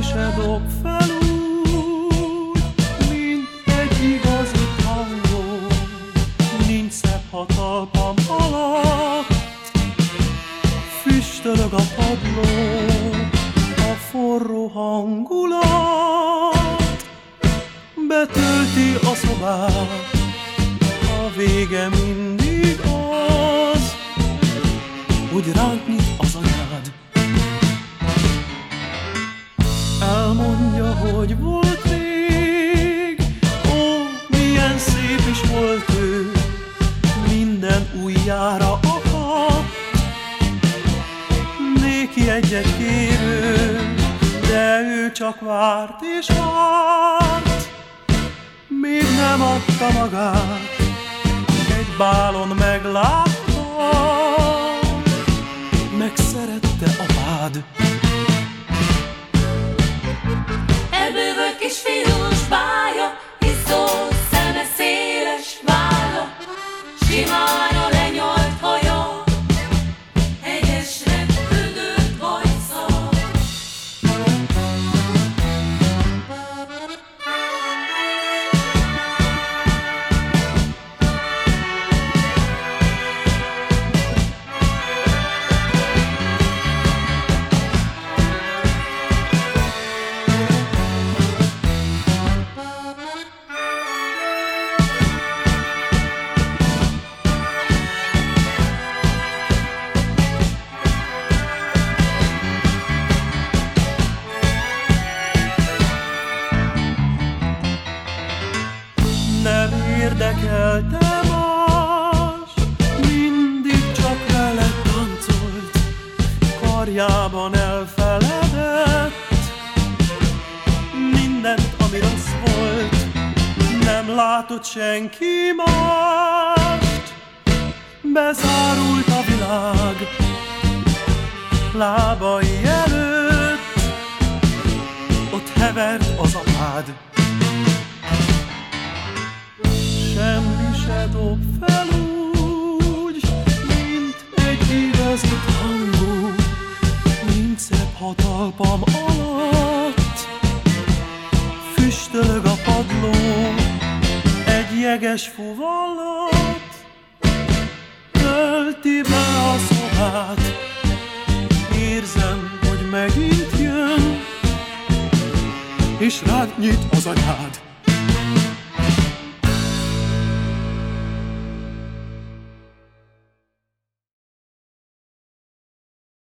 se dob fel úgy, mint egy igazi tangó. Nincs szebb, ha talpam alatt füstölög a padló. A forró hangulat betölti a szobát, a vége mindig az, hogy ránk nyit az anyád. Elmondja, hogy volt rég, ó, milyen szép is volt ő, minden újjára akadt, néki egy-egy kérő, de ő csak várt és várt, még nem adta magát, egy bálon meglátta, megszerette apád. Elbővölt kis fiús bája, izzó szeme, széles válla, simára lenyolt haja, hegyesre küldött bajsza. Nem érdekelte más, mindig csak vele táncolt, karjában elfeledett mindent, ami rossz volt. Nem látott senki mást, bezárult a világ lábai előtt, ott hevert az apád. Semmi se dob fel úgy, mint egy igazi tangó. Nincs szebb, ha talpam alatt füstölög a padló. Egy jeges fuvallat tölti be a szobát. Érzem, hogy megint jön, és rád nyit az anyád.